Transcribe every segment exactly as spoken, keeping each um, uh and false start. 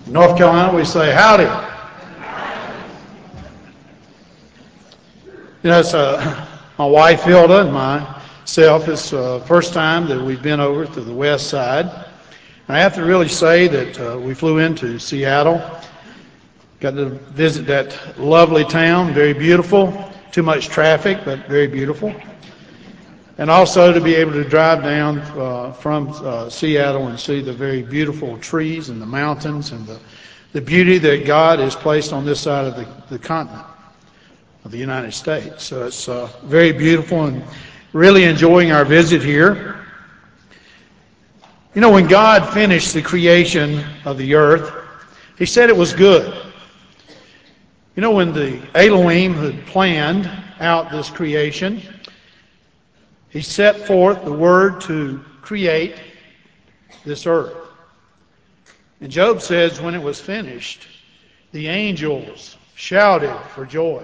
In North Carolina, we say howdy. You know, it's uh, my wife Hilda and myself. It's the first time that we've been over to the west side. I have to really say that uh, we flew into Seattle, got to visit that lovely town, very beautiful. Too much traffic, but very beautiful. And also to be able to drive down uh, from uh, Seattle and see the very beautiful trees and the mountains and the, the beauty that God has placed on this side of the, the continent of the United States. So it's uh, very beautiful and really enjoying our visit here. You know, when God finished the creation of the earth, He said it was good. You know, when the Elohim had planned out this creation, He set forth the word to create this earth. And Job says when it was finished, the angels shouted for joy.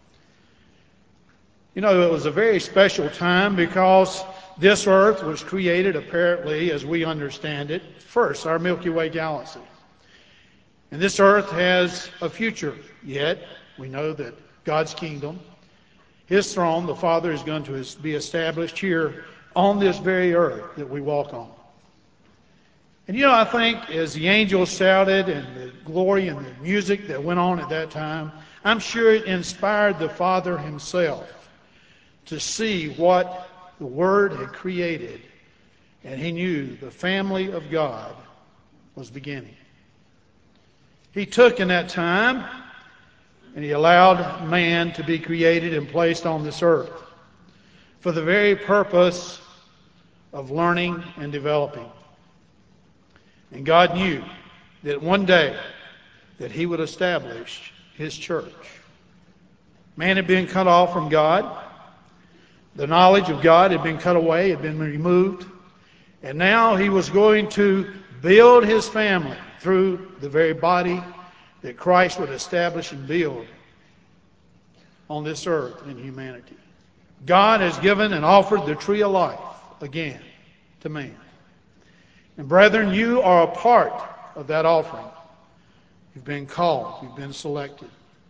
You know, it was a very special time because this earth was created apparently, as we understand it, first, our Milky Way galaxy. And this earth has a future yet. We know that God's kingdom, His throne, the Father, is going to be established here on this very earth that we walk on. And you know, I think as the angels shouted and the glory and the music that went on at that time, I'm sure it inspired the Father Himself to see what the Word had created. And He knew the family of God was beginning. He took in that time and He allowed man to be created and placed on this earth for the very purpose of learning and developing. And God knew that one day that He would establish His church. Man had been cut off from God. The knowledge of God had been cut away, had been removed. And now He was going to build His family through the very body that Christ would establish and build on this earth in humanity. God has given and offered the tree of life again to man. And brethren, you are a part of that offering. You've been called, you've been selected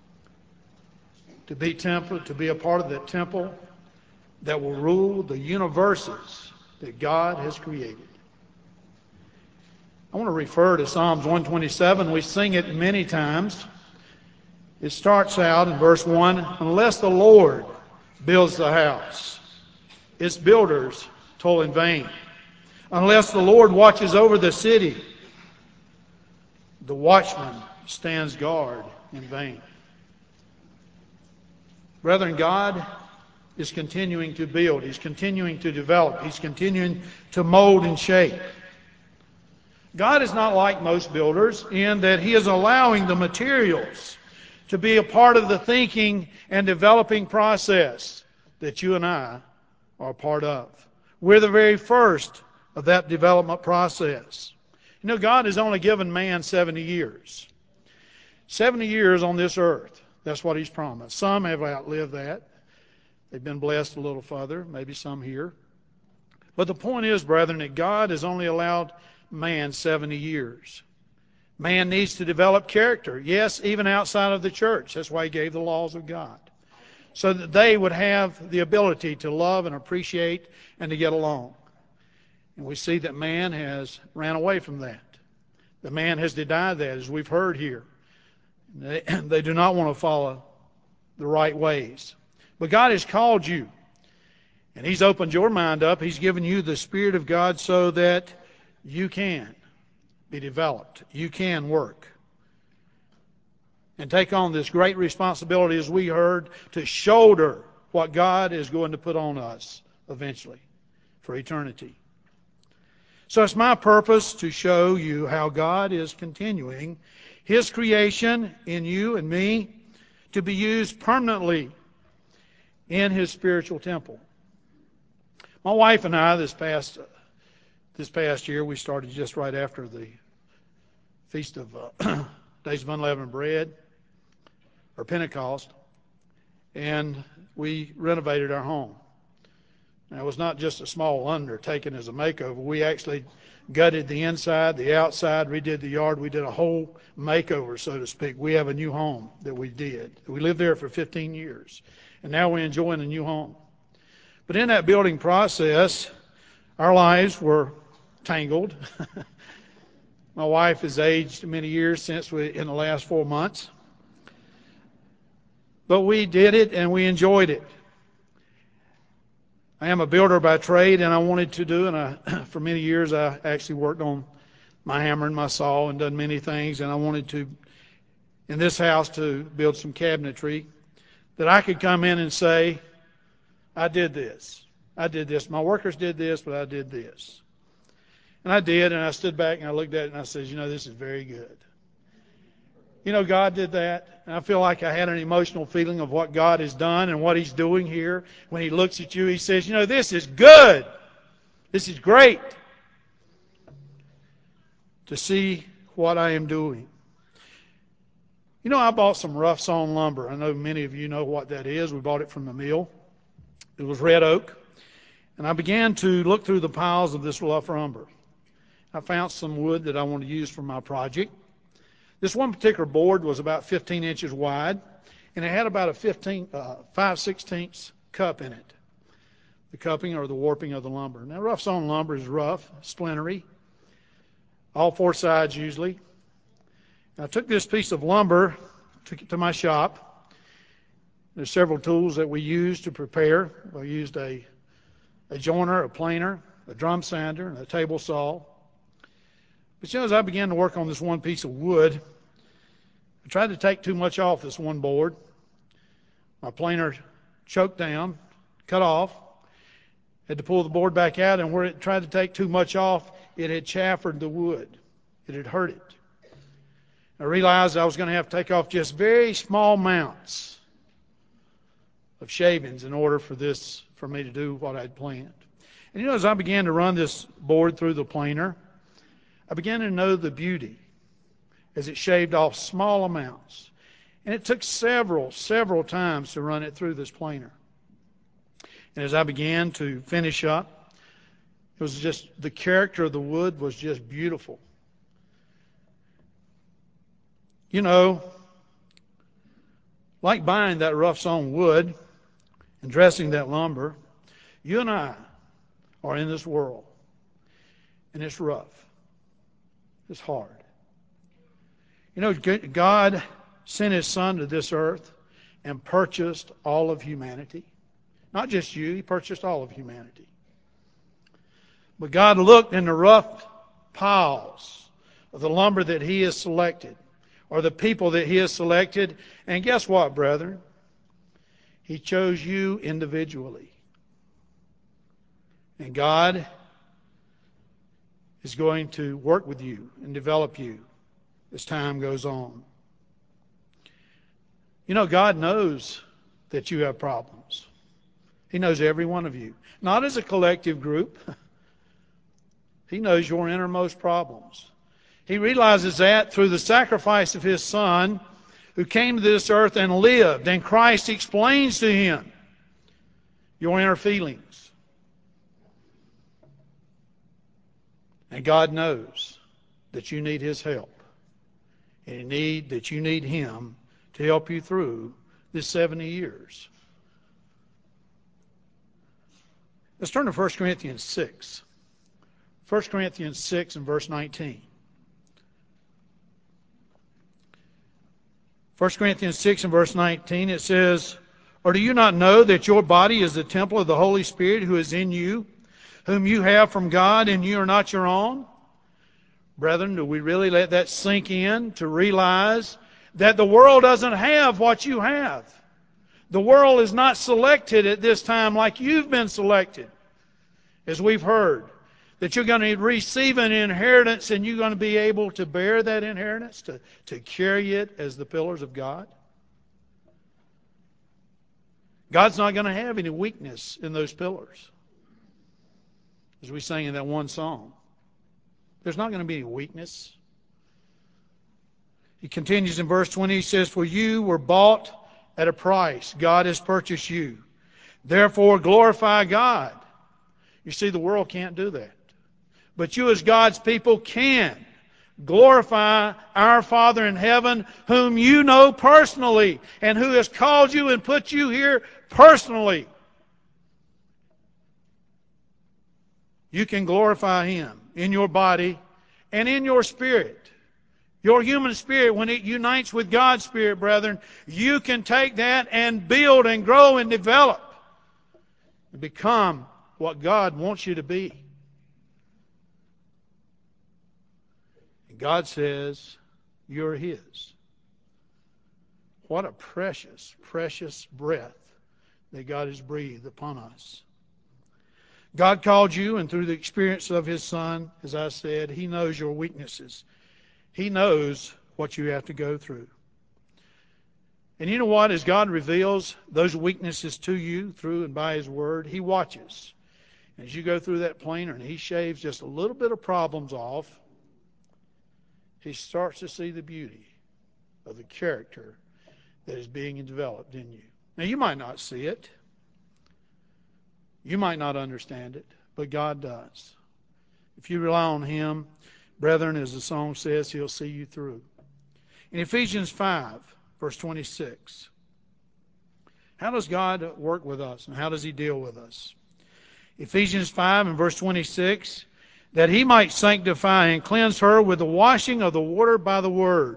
to be temple, to be a part of that temple that will rule the universes that God has created. I want to refer to Psalms one twenty-seven. We sing it many times. It starts out in verse one, unless the Lord builds the house, its builders toil in vain. Unless the Lord watches over the city, the watchman stands guard in vain. Brethren, God is continuing to build. He's continuing to develop. He's continuing to mold and shape. God is not like most builders in that He is allowing the materials to be a part of the thinking and developing process that you and I are a part of. We're the very first of that development process. You know, God has only given man seventy years. seventy years on this earth. That's what He's promised. Some have outlived that. They've been blessed a little further, maybe some here. But the point is, brethren, that God has only allowed man seventy years. Man needs to develop character, yes, even outside of the church. That's why He gave the laws of God, so that they would have the ability to love and appreciate and to get along. And we see that man has ran away from that. The man has denied that, as we've heard here. They, they do not want to follow the right ways. But God has called you, and He's opened your mind up. He's given you the Spirit of God so that you can be developed. You can work and take on this great responsibility, as we heard, to shoulder what God is going to put on us eventually for eternity. So it's my purpose to show you how God is continuing His creation in you and me to be used permanently in His spiritual temple. My wife and I, this past this past year, we started just right after the Feast of uh, Days of Unleavened Bread, or Pentecost, and we renovated our home. Now, it was not just a small undertaking as a makeover. We actually gutted the inside, the outside, redid the yard. We did a whole makeover, so to speak. We have a new home that we did. We lived there for fifteen years, and now we're enjoying a new home. But in that building process, our lives were tangled. My wife has aged many years since we, in the last four months. But we did it, and we enjoyed it. I am a builder by trade, and I wanted to do, and I, for many years I actually worked on my hammer and my saw and done many things, and I wanted to, in this house, to build some cabinetry that I could come in and say, I did this. I did this. My workers did this, but I did this. And I did, and I stood back and I looked at it and I said, you know, this is very good. You know, God did that. And I feel like I had an emotional feeling of what God has done and what He's doing here. When He looks at you, He says, you know, this is good. This is great. To see what I am doing. You know, I bought some rough sawn lumber. I know many of you know what that is. We bought it from the mill. It was red oak. And I began to look through the piles of this rough lumber. I found some wood that I want to use for my project. This one particular board was about fifteen inches wide, and it had about a fifteen, uh, five sixteenths cup in it. The cupping or the warping of the lumber. Now, rough sawn lumber is rough, splintery, all four sides usually. And I took this piece of lumber, took it to my shop. There's several tools that we used to prepare. We used a, a joiner, a planer, a drum sander, and a table saw. But you know, as I began to work on this one piece of wood, I tried to take too much off this one board. My planer choked down, cut off, had to pull the board back out, and where it tried to take too much off, it had chaffered the wood. It had hurt it. I realized I was going to have to take off just very small amounts of shavings in order for this, for me to do what I'd planned. And you know, as I began to run this board through the planer, I began to know the beauty as it shaved off small amounts. And it took several, several times to run it through this planer. And as I began to finish up, it was just, the character of the wood was just beautiful. You know, like buying that rough sawn wood and dressing that lumber, you and I are in this world, and it's rough. It's hard. You know, God sent His Son to this earth and purchased all of humanity. Not just you, He purchased all of humanity. But God looked in the rough piles of the lumber that He has selected, or the people that He has selected, and guess what, brethren? He chose you individually. And God is going to work with you and develop you as time goes on. You know, God knows that you have problems. He knows every one of you. Not as a collective group. He knows your innermost problems. He realizes that through the sacrifice of His Son, who came to this earth and lived, and Christ explains to him your inner feelings. And God knows that you need His help. And you need, that you need Him to help you through this seventy years. Let's turn to First Corinthians six. First Corinthians six and verse nineteen. First Corinthians six and verse nineteen, it says, or do you not know that your body is the temple of the Holy Spirit who is in you, whom you have from God, and you are not your own? Brethren, do we really let that sink in to realize that the world doesn't have what you have? The world is not selected at this time like you've been selected, as we've heard, that you're going to receive an inheritance and you're going to be able to bear that inheritance, to, to carry it as the pillars of God. God's not going to have any weakness in those pillars. As we sang in that one song, there's not going to be any weakness. He continues in verse twenty, he says, for you were bought at a price. God has purchased you. Therefore glorify God You see, the world can't do that. But you as God's people can glorify our Father in heaven, whom you know personally, and who has called you and put you here personally. You can glorify Him in your body and in your spirit. Your human spirit, when it unites with God's Spirit, brethren, you can take that and build and grow and develop and become what God wants you to be. And God says, you're His. What a precious, precious breath that God has breathed upon us. God called you, and through the experience of His Son, as I said, He knows your weaknesses. He knows what you have to go through. And you know what? As God reveals those weaknesses to you through and by His Word, He watches. As you go through that planer and He shaves just a little bit of problems off, He starts to see the beauty of the character that is being developed in you. Now, you might not see it. You might not understand it, but God does. If you rely on Him, brethren, as the song says, He'll see you through. In Ephesians five, verse twenty-six, how does God work with us and how does He deal with us? Ephesians five and verse twenty-six, that He might sanctify and cleanse her with the washing of the water by the Word.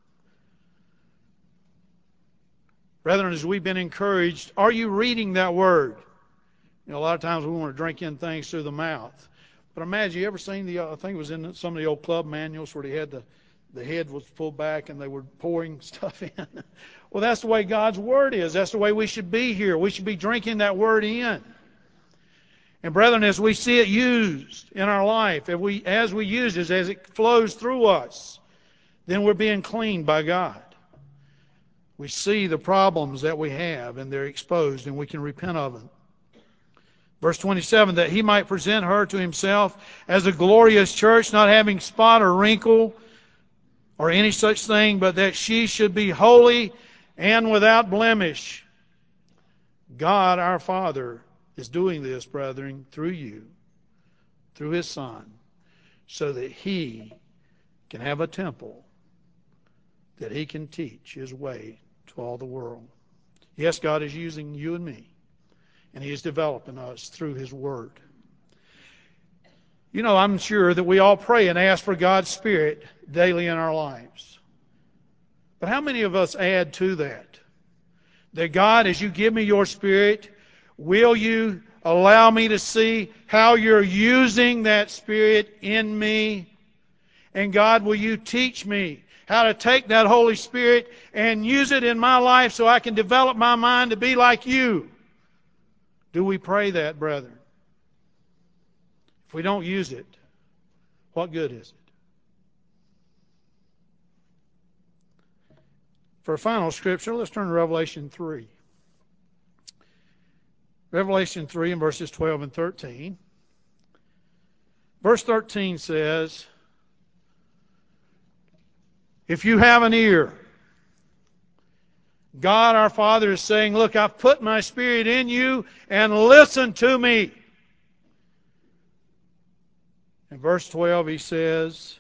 Brethren, as we've been encouraged, are you reading that Word? You know, a lot of times we want to drink in things through the mouth. But imagine, you ever seen the, I think it was in some of the old club manuals where they had the, the head was pulled back and they were pouring stuff in. Well, that's the way God's Word is. That's the way we should be here. We should be drinking that Word in. And brethren, as we see it used in our life, if we, as we use it, as it flows through us, then we're being cleaned by God. We see the problems that we have and they're exposed and we can repent of them. Verse twenty-seven, that He might present her to Himself as a glorious church, not having spot or wrinkle or any such thing, but that she should be holy and without blemish. God, our Father, is doing this, brethren, through you, through His Son, so that He can have a temple that He can teach His way to all the world. Yes, God is using you and me. And He is developing us through His Word. You know, I'm sure that we all pray and ask for God's Spirit daily in our lives. But how many of us add to that? That God, as you give me your Spirit, will you allow me to see how you're using that Spirit in me? And God, will you teach me how to take that Holy Spirit and use it in my life so I can develop my mind to be like you? Do we pray that, brethren? If we don't use it, what good is it? For a final scripture, let's turn to Revelation three. Revelation three and verses twelve and thirteen. Verse thirteen says, if you have an ear, God our Father is saying, look, I've put my Spirit in you and listen to me. In verse twelve He says,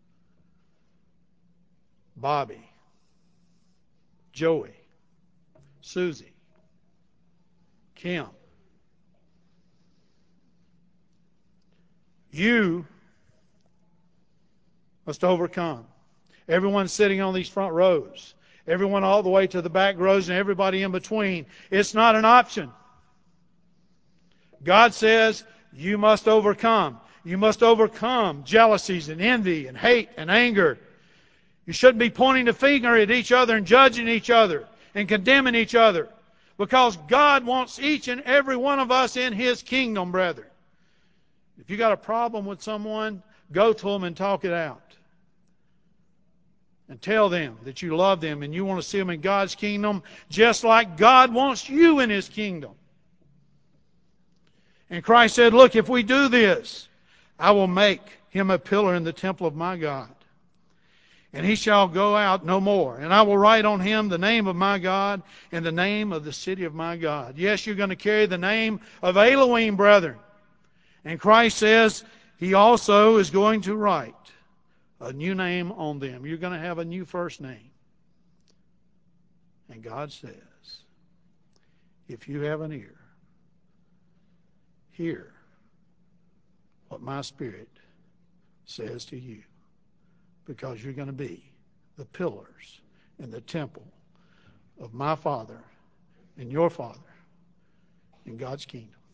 Bobby, Joey, Susie, Kim, you must overcome. Everyone sitting on these front rows, everyone all the way to the back rows and everybody in between. It's not an option. God says you must overcome. You must overcome jealousies and envy and hate and anger. You shouldn't be pointing the finger at each other and judging each other and condemning each other. Because God wants each and every one of us in His kingdom, brethren. If you got a problem with someone, go to them and talk it out. And tell them that you love them and you want to see them in God's kingdom just like God wants you in His kingdom. And Christ said, look, if we do this, I will make him a pillar in the temple of my God. And he shall go out no more. And I will write on him the name of my God and the name of the city of my God. Yes, you're going to carry the name of Elohim, brethren. And Christ says he also is going to write a new name on them. You're going to have a new first name. And God says, if you have an ear, hear what my Spirit says to you, because you're going to be the pillars in the temple of my Father and your Father in God's kingdom.